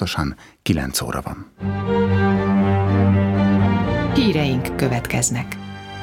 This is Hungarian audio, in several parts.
pontosan 9 óra van. Híreink következnek.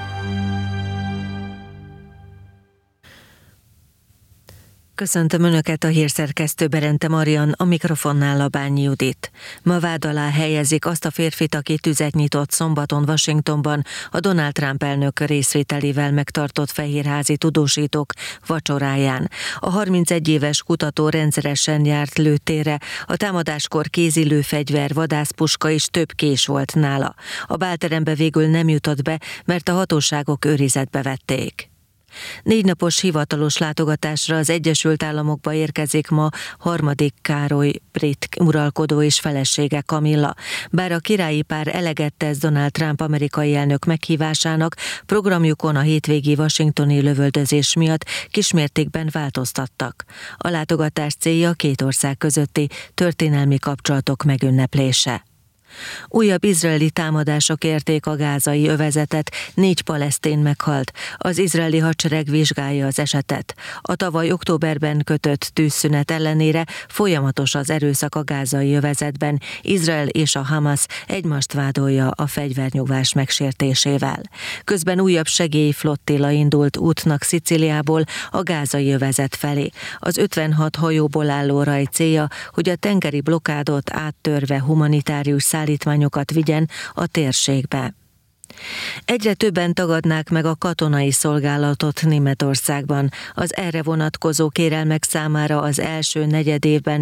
Köszöntöm Önöket, a hírszerkesztő Berente Marian, a mikrofonnál Labányi Judit. Ma vád alá helyezik azt a férfit, aki tüzet nyitott szombaton Washingtonban a Donald Trump elnök részvételével megtartott fehérházi tudósítók vacsoráján. A 31 éves kutató rendszeresen járt lőtérre, a támadáskor kézilőfegyver, vadászpuska és több kés volt nála. A bálterembe végül nem jutott be, mert a hatóságok őrizetbe vették. 4 napos hivatalos látogatásra az Egyesült Államokba érkezik ma harmadik Károly brit uralkodó és felesége, Camilla. Bár a királyi pár eleget tesz Donald Trump amerikai elnök meghívásának, programjukon a hétvégi washingtoni lövöldözés miatt kismértékben változtattak. A látogatás célja 2 ország közötti történelmi kapcsolatok megünneplése. Újabb izraeli támadások érték a gázai övezetet, 4 palesztin meghalt. Az izraeli hadsereg vizsgálja az esetet. A tavaly októberben kötött tűzszünet ellenére folyamatos az erőszak a gázai övezetben. Izrael és a Hamas egymást vádolja a fegyvernyugvás megsértésével. Közben újabb segélyflottilla indult útnak Szicíliából a gázai övezet felé. Az 56 hajóból álló raj célja, hogy a tengeri blokádot áttörve humanitárius szállítmányokat vigyen a térségbe. Egyre többen tagadnák meg a katonai szolgálatot Németországban. Az erre vonatkozó kérelmek számára az első negyedévben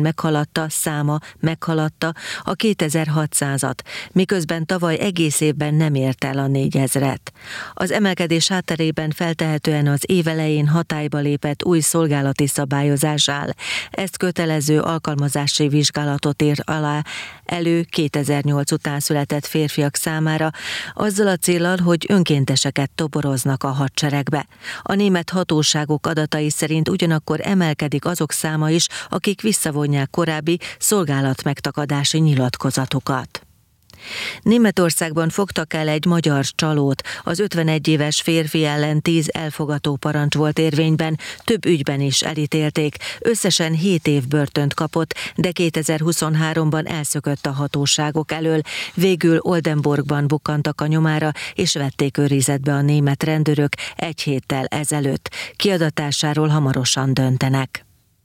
meghaladta a 2600-at, miközben tavaly egész évben nem ért el a 4000-et. Az emelkedés hátterében feltehetően az év elején hatályba lépett új szolgálati szabályozás áll. Ezt kötelező alkalmazási vizsgálatot ír alá elő 2008 után született férfiak számára, azzal a céllal, hogy önkénteseket toboroznak a hadseregbe. A német hatóságok adatai szerint ugyanakkor emelkedik azok száma is, akik visszavonják korábbi szolgálatmegtakadási nyilatkozatukat. Németországban fogtak el egy magyar csalót. Az 51 éves férfi ellen 10 elfogató parancs volt érvényben, több ügyben is elítélték. Összesen 7 év börtönt kapott, de 2023-ban elszökött a hatóságok elől. Végül Oldenburgban bukkantak a nyomára, és vették őrizetbe a német rendőrök 1 héttel ezelőtt. Kiadatásáról hamarosan döntenek.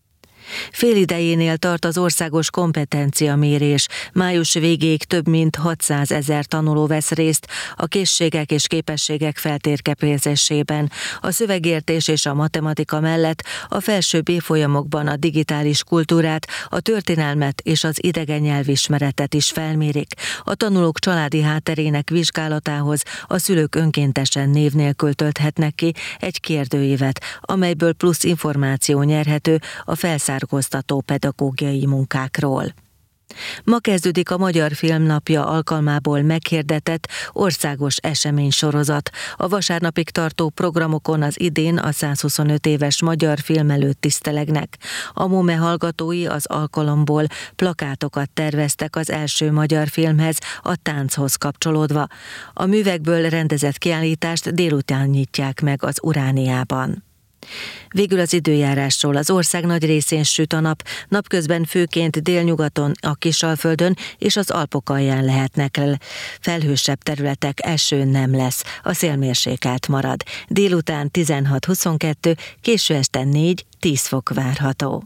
Félidejénél tart az országos kompetenciamérés. Május végéig több mint 600 000 tanuló vesz részt a készségek és képességek feltérképezésében. A szövegértés és a matematika mellett a felsőbb évfolyamokban a digitális kultúrát, a történelmet és az idegen nyelvismeretet is felmérik. A tanulók családi hátterének vizsgálatához a szülők önkéntesen név nélkül tölthetnek ki egy kérdőívet, amelyből plusz információ nyerhető a felszárkoztató pedagógiai munkákról. Ma kezdődik a Magyar Filmnapja alkalmából meghirdetett országos eseménysorozat. A vasárnapig tartó programokon az idén a 125 éves magyar film előtt tisztelegnek. A MOME hallgatói az alkalomból plakátokat terveztek az első magyar filmhez, a tánchoz kapcsolódva. A művekből rendezett kiállítást délután nyitják meg az Urániában. Végül az időjárásról. Az ország nagy részén süt a nap, napközben főként délnyugaton, a Kisalföldön és az Alpok alján lehetnek felhősebb területek, eső nem lesz, a szél mérsékelt marad. Délután 16-22, késő este 4-10 fok várható.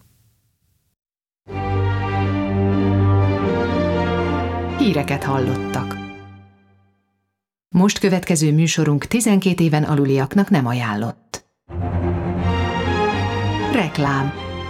Híreket hallottak. Most következő műsorunk 12 éven aluliaknak nem ajánlott. Reklám.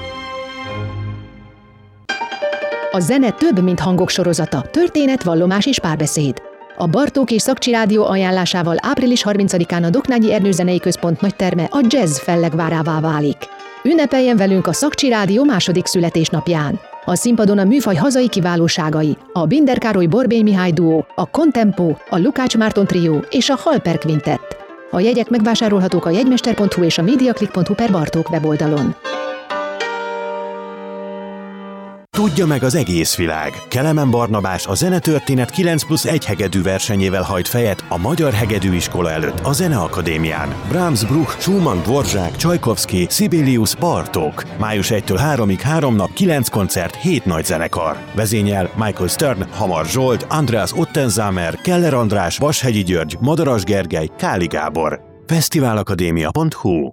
A zene több, mint hangok sorozata, történet, vallomás és párbeszéd. A Bartók és Szakcsi Rádió ajánlásával április 30-án a Doknányi Ernő Zenei Központ nagyterme a jazz fellegvárává válik. Ünnepeljen velünk a Szakcsi Rádió második születésnapján. A színpadon a műfaj hazai kiválóságai, a Binder Károly Borbély Mihály duó, a Contempo, a Lukács Márton trió és a Halper Quintett. A jegyek megvásárolhatók a jegymester.hu és a mediaclick.hu/Bartók weboldalon. Tudja meg az egész világ. Kelemen Barnabás a zenetörténet 9+1 hegedű versenyével hajt fejet a Magyar Hegedűiskola előtt a Zeneakadémián. Brahms, Bruch, Schumann, Dvorak, Csajkovszky, Sibelius, Bartók. Május 1-től 3-ig 3 nap, 9 koncert, 7 nagy zenekar. Vezényel Michael Stern, Hamar Zsolt, Andreas Ottenzámer, Keller András, Vashegyi György, Madaras Gergely, Káli Gábor. Fesztiválakadémia.hu.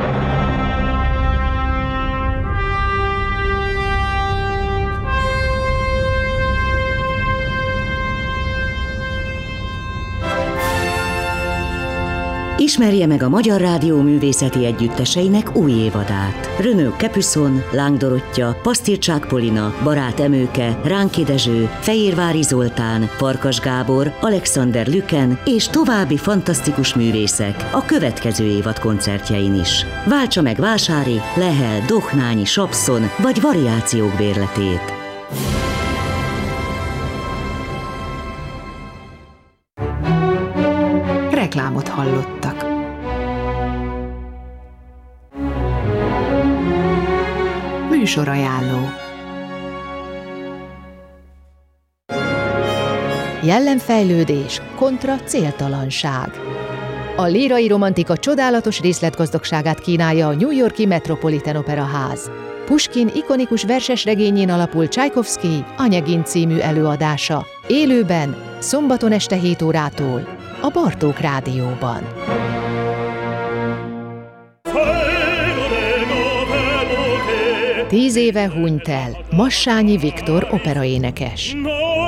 Ismerje meg a Magyar Rádió művészeti együtteseinek új évadát. Renaud Capuçon, Láng Dorottya, Pasztircsák Polina, Barát Emőke, Ránki Dezső, Fehérvári Zoltán, Farkas Gábor, Alexander Lüken és további fantasztikus művészek a következő évad koncertjein is. Váltsa meg Vásári, Lehel, Dohnányi, Sapszon vagy variációk bérletét. Reklámot hallottak. Műsorajánló. Jellemfejlődés kontra céltalanság. A lírai romantika csodálatos részletgazdagságát kínálja a New York-i Metropolitan Opera Ház. Puskin ikonikus versesregényén alapul Csajkovszky Anyegin című előadása. Élőben, szombaton este 7 órától a Bartók Rádióban. Tíz éve hunyt el Massányi Viktor operaénekes.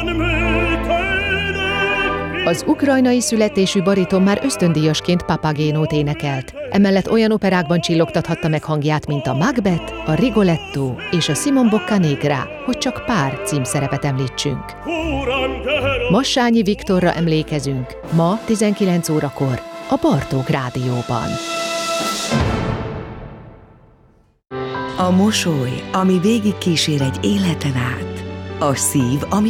Az ukrajnai születésű bariton már ösztöndíjasként Papagénót énekelt. Emellett olyan operákban csillogtathatta meg hangját, mint a Macbeth, a Rigoletto és a Simon Boccanegra, hogy csak pár címszerepet említsünk. Massányi Viktorra emlékezünk ma 19 órakor a Bartók Rádióban. A mosoly, ami végig kísér egy életen át. A szív, ami